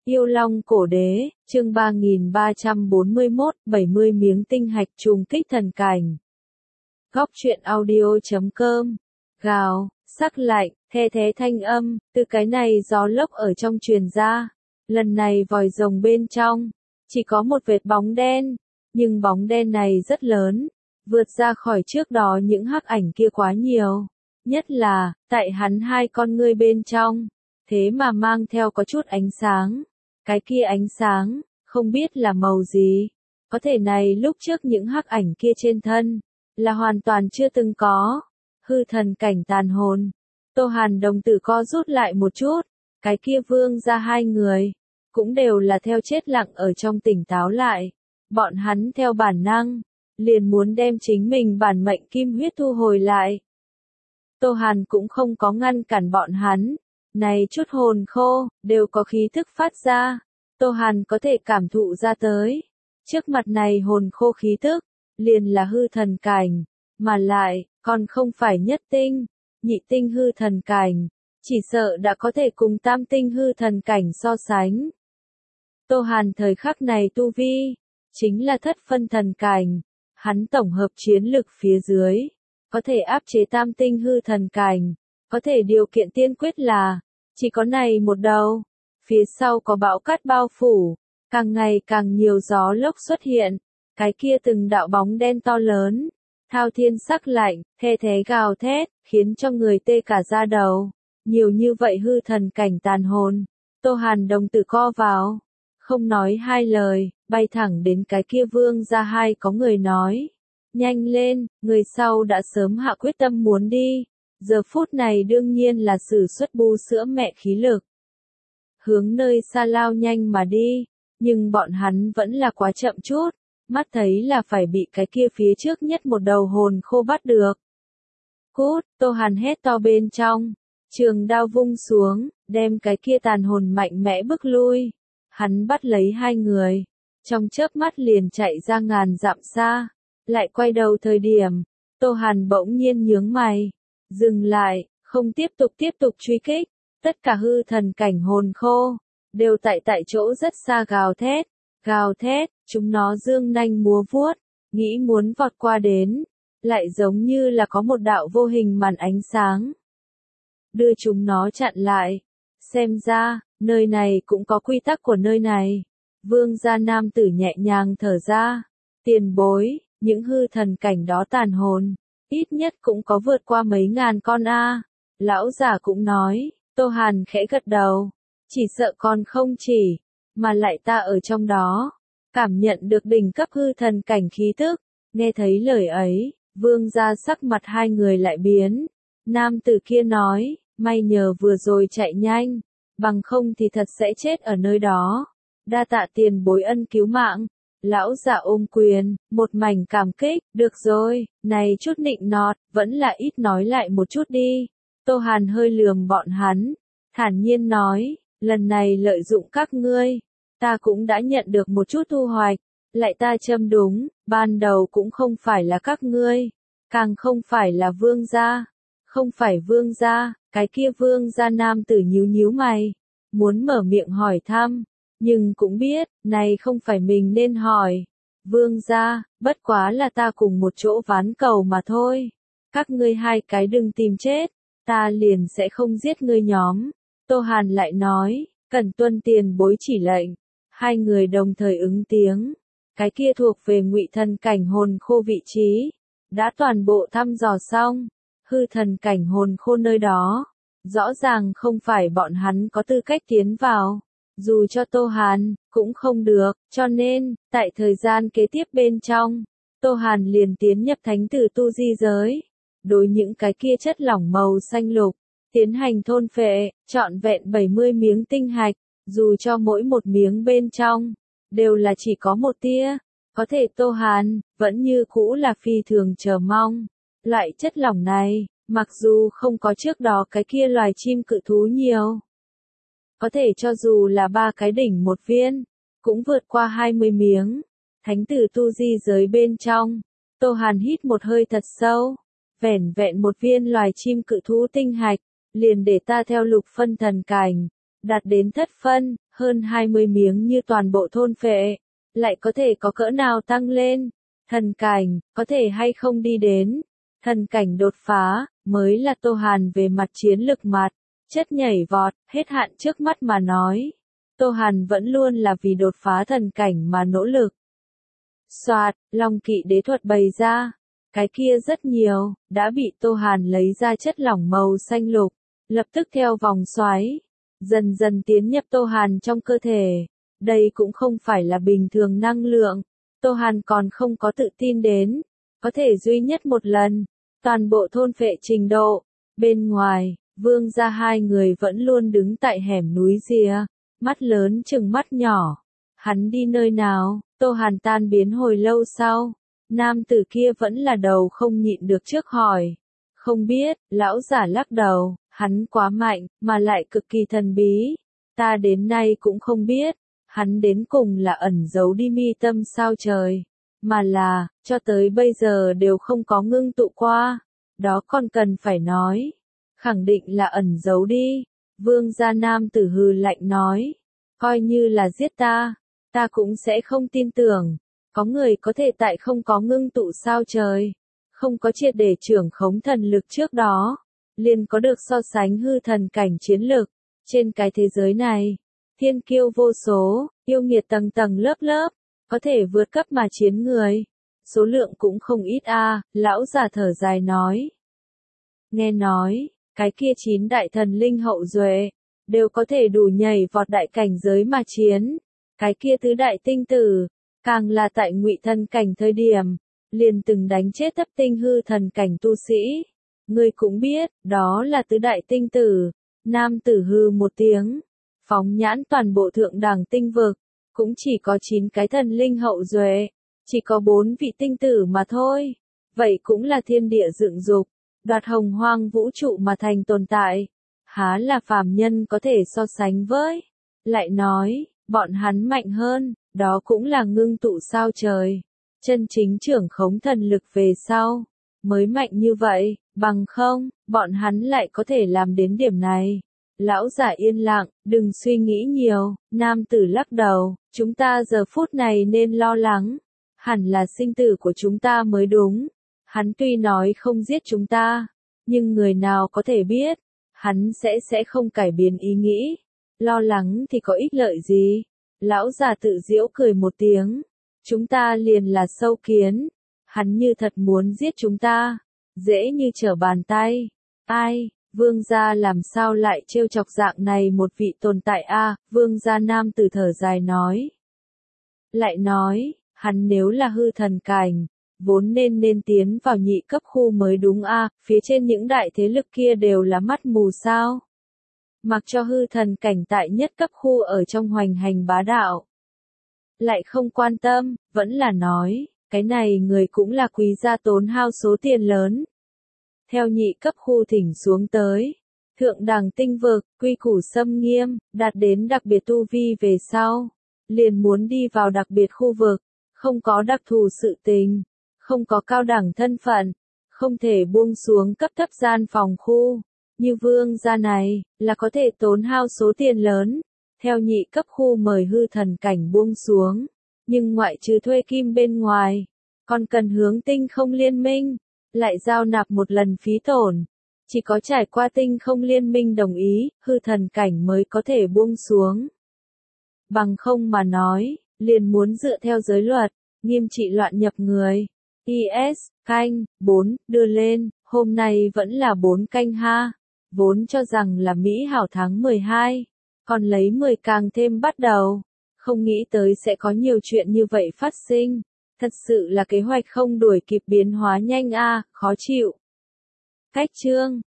Yêu Long Cổ Đế, chương 3341, 70 miếng tinh hạch trùng kích thần cảnh. Góc truyện audio.com. Gào, sắc lạnh, the thế thanh âm, từ cái này gió lốc ở trong truyền ra. Lần này vòi rồng bên trong, chỉ có một vệt bóng đen, nhưng bóng đen này rất lớn, vượt ra khỏi trước đó những hắc ảnh kia quá nhiều. Nhất là, tại hắn hai con ngươi bên trong, thế mà mang theo có chút ánh sáng. Cái kia ánh sáng, không biết là màu gì. Có thể này lúc trước những hắc ảnh kia trên thân, là hoàn toàn chưa từng có. Hư thần cảnh tàn hồn. Tô Hàn đồng tử co rút lại một chút. Cái kia vương ra hai người, cũng đều là theo chết lặng ở trong tỉnh táo lại. Bọn hắn theo bản năng, liền muốn đem chính mình bản mệnh kim huyết thu hồi lại. Tô Hàn cũng không có ngăn cản bọn hắn. Này chút hồn khô, đều có khí thức phát ra. Tô Hàn có thể cảm thụ ra tới. Trước mặt này hồn khô khí thức, liền là hư thần cảnh. Mà lại, còn không phải nhất tinh, nhị tinh hư thần cảnh. Chỉ sợ đã có thể cùng tam tinh hư thần cảnh so sánh. Tô Hàn thời khắc này tu vi, chính là thất phân thần cảnh. Hắn tổng hợp chiến lực phía dưới, có thể áp chế tam tinh hư thần cảnh. Có thể điều kiện tiên quyết là, chỉ có này một đầu. Phía sau có bão cát bao phủ, càng ngày càng nhiều gió lốc xuất hiện. Cái kia từng đạo bóng đen to lớn, thao thiên sắc lạnh, the thế gào thét, khiến cho người tê cả da đầu. Nhiều như vậy hư thần cảnh tàn hồn. Tô Hàn đồng tử co vào, không nói hai lời, bay thẳng đến cái kia vương ra hai có người nói. Nhanh lên, người sau đã sớm hạ quyết tâm muốn đi. Giờ phút này đương nhiên là sử xuất bu sữa mẹ khí lực. Hướng nơi xa lao nhanh mà đi, nhưng bọn hắn vẫn là quá chậm chút, mắt thấy là phải bị cái kia phía trước nhất một đầu hồn khô bắt được. Cút, Tô Hàn hét to bên trong, trường đao vung xuống, đem cái kia tàn hồn mạnh mẽ bức lui. Hắn bắt lấy hai người, trong chớp mắt liền chạy ra ngàn dặm xa, lại quay đầu thời điểm, Tô Hàn bỗng nhiên nhướng mày, dừng lại, không tiếp tục truy kích. Tất cả hư thần cảnh hồn khô, đều tại chỗ rất xa gào thét, chúng nó dương nanh múa vuốt, nghĩ muốn vọt qua đến, lại giống như là có một đạo vô hình màn ánh sáng. Đưa chúng nó chặn lại, xem ra, nơi này cũng có quy tắc của nơi này. Vương gia nam tử nhẹ nhàng thở ra, tiền bối, những hư thần cảnh đó tàn hồn, ít nhất cũng có vượt qua mấy ngàn con a. Lão giả cũng nói. Tô Hàn khẽ gật đầu, chỉ sợ còn không chỉ, mà lại ta ở trong đó, cảm nhận được đỉnh cấp hư thần cảnh khí tức. Nghe thấy lời ấy, vương gia sắc mặt hai người lại biến. Nam tử kia nói, may nhờ vừa rồi chạy nhanh, bằng không thì thật sẽ chết ở nơi đó. Đa tạ tiền bối ân cứu mạng. Lão giả ôm quyền, một mảnh cảm kích, được rồi, này chút nịnh nọt, vẫn là ít nói lại một chút đi. Tô Hàn hơi lườm bọn hắn, thản nhiên nói, lần này lợi dụng các ngươi, ta cũng đã nhận được một chút thu hoạch, lại ta châm đúng, ban đầu cũng không phải là các ngươi, càng không phải là vương gia, không phải vương gia, cái kia vương gia nam tử nhíu mày, muốn mở miệng hỏi thăm, nhưng cũng biết, này không phải mình nên hỏi, vương gia, bất quá là ta cùng một chỗ ván cầu mà thôi, các ngươi hai cái đừng tìm chết. Ta liền sẽ không giết ngươi nhóm. Tô Hàn lại nói, cần tuân tiền bối chỉ lệnh. Hai người đồng thời ứng tiếng. Cái kia thuộc về ngụy thần cảnh hồn khô vị trí. Đã toàn bộ thăm dò xong. Hư thần cảnh hồn khô nơi đó. Rõ ràng không phải bọn hắn có tư cách tiến vào. Dù cho Tô Hàn, cũng không được. Cho nên, tại thời gian kế tiếp bên trong, Tô Hàn liền tiến nhập thánh tử tu di giới. Đối những cái kia chất lỏng màu xanh lục, tiến hành thôn phệ, trọn vẹn 70 miếng tinh hạch, dù cho mỗi một miếng bên trong, đều là chỉ có một tia, có thể Tô Hàn, vẫn như cũ là phi thường chờ mong. Loại chất lỏng này, mặc dù không có trước đó cái kia loài chim cự thú nhiều, có thể cho dù là 3 cái đỉnh một viên, cũng vượt qua 20 miếng. Thánh tử tu di giới bên trong, Tô Hàn hít một hơi thật sâu. Vẻn một viên loài chim cự thú tinh hạch, liền để ta theo lục phân thần cảnh, đạt đến thất phân, hơn 20 miếng như toàn bộ thôn phệ, lại có thể có cỡ nào tăng lên? Thần cảnh, có thể hay không đi đến? Thần cảnh đột phá, mới là Tô Hàn về mặt chiến lực mặt, chất nhảy vọt, hết hạn trước mắt mà nói. Tô Hàn vẫn luôn là vì đột phá thần cảnh mà nỗ lực. Soạt, Long Kỵ đế thuật bày ra. Cái kia rất nhiều, đã bị Tô Hàn lấy ra chất lỏng màu xanh lục, lập tức theo vòng xoáy, dần dần tiến nhập Tô Hàn trong cơ thể. Đây cũng không phải là bình thường năng lượng, Tô Hàn còn không có tự tin đến, có thể duy nhất một lần, toàn bộ thôn phệ trình độ. Bên ngoài, Vương gia hai người vẫn luôn đứng tại hẻm núi rìa, mắt lớn chừng mắt nhỏ. Hắn đi nơi nào? Tô Hàn tan biến hồi lâu sau, nam tử kia vẫn là đầu không nhịn được trước hỏi. Không biết, lão giả lắc đầu, hắn quá mạnh, mà lại cực kỳ thần bí. Ta đến nay cũng không biết, hắn đến cùng là ẩn giấu đi mi tâm sao trời, mà là, cho tới bây giờ đều không có ngưng tụ qua. Đó còn cần phải nói, khẳng định là ẩn giấu đi. Vương gia nam tử hừ lạnh nói, coi như là giết ta cũng sẽ không tin tưởng. Có người có thể tại không có ngưng tụ sao trời, không có triệt để trưởng khống thần lực trước đó, liền có được so sánh hư thần cảnh chiến lực. Trên cái thế giới này, thiên kiêu vô số, yêu nghiệt tầng tầng lớp lớp, có thể vượt cấp mà chiến người, số lượng cũng không ít a. Lão già thở dài nói. Nghe nói, cái kia 9 đại thần linh hậu duệ, đều có thể đủ nhảy vọt đại cảnh giới mà chiến. Cái kia tứ đại tinh tử, càng là tại ngụy thần cảnh thời điểm, liền từng đánh chết thấp tinh hư thần cảnh tu sĩ. Ngươi cũng biết, đó là tứ đại tinh tử. Nam tử hư một tiếng, phóng nhãn toàn bộ thượng đẳng tinh vực, cũng chỉ có 9 cái thần linh hậu duệ, chỉ có 4 vị tinh tử mà thôi. Vậy cũng là thiên địa dựng dục, đoạt hồng hoang vũ trụ mà thành tồn tại. Há là phàm nhân có thể so sánh với. Lại nói, bọn hắn mạnh hơn, đó cũng là ngưng tụ sao trời. Chân chính trưởng khống thần lực về sau, mới mạnh như vậy, bằng không, bọn hắn lại có thể làm đến điểm này. Lão giả yên lặng, đừng suy nghĩ nhiều. Nam tử lắc đầu, chúng ta giờ phút này nên lo lắng, hẳn là sinh tử của chúng ta mới đúng. Hắn tuy nói không giết chúng ta, nhưng người nào có thể biết, hắn sẽ không cải biến ý nghĩ. Lo lắng thì có ích lợi gì? Lão già tự giễu cười một tiếng. Chúng ta liền là sâu kiến. Hắn như thật muốn giết chúng ta, dễ như trở bàn tay. Ai, vương gia làm sao lại trêu chọc dạng này một vị tồn tại a? Vương gia nam tử thở dài nói. Lại nói, hắn nếu là hư thần cảnh, vốn nên tiến vào nhị cấp khu mới đúng a, phía trên những đại thế lực kia đều là mắt mù sao? Mặc cho hư thần cảnh tại nhất cấp khu ở trong hoành hành bá đạo, lại không quan tâm, vẫn là nói, cái này người cũng là quý gia tốn hao số tiền lớn. Theo nhị cấp khu thỉnh xuống tới, thượng đẳng tinh vực, quy củ xâm nghiêm, đạt đến đặc biệt tu vi về sau, liền muốn đi vào đặc biệt khu vực, không có đặc thù sự tình, không có cao đẳng thân phận, không thể buông xuống cấp thấp gian phòng khu. Như vương gia này, là có thể tốn hao số tiền lớn, theo nhị cấp khu mời hư thần cảnh buông xuống, nhưng ngoại trừ thuê kim bên ngoài, còn cần hướng tinh không liên minh, lại giao nạp một lần phí tổn. Chỉ có trải qua tinh không liên minh đồng ý, hư thần cảnh mới có thể buông xuống. Bằng không mà nói, liền muốn dựa theo giới luật, nghiêm trị loạn nhập người. IS, canh, 4, đưa lên, hôm nay vẫn là 4 canh ha. Vốn cho rằng là Mỹ hảo tháng 12, còn lấy 10 càng thêm bắt đầu. Không nghĩ tới sẽ có nhiều chuyện như vậy phát sinh. Thật sự là kế hoạch không đuổi kịp biến hóa nhanh a, khó chịu. Cách chương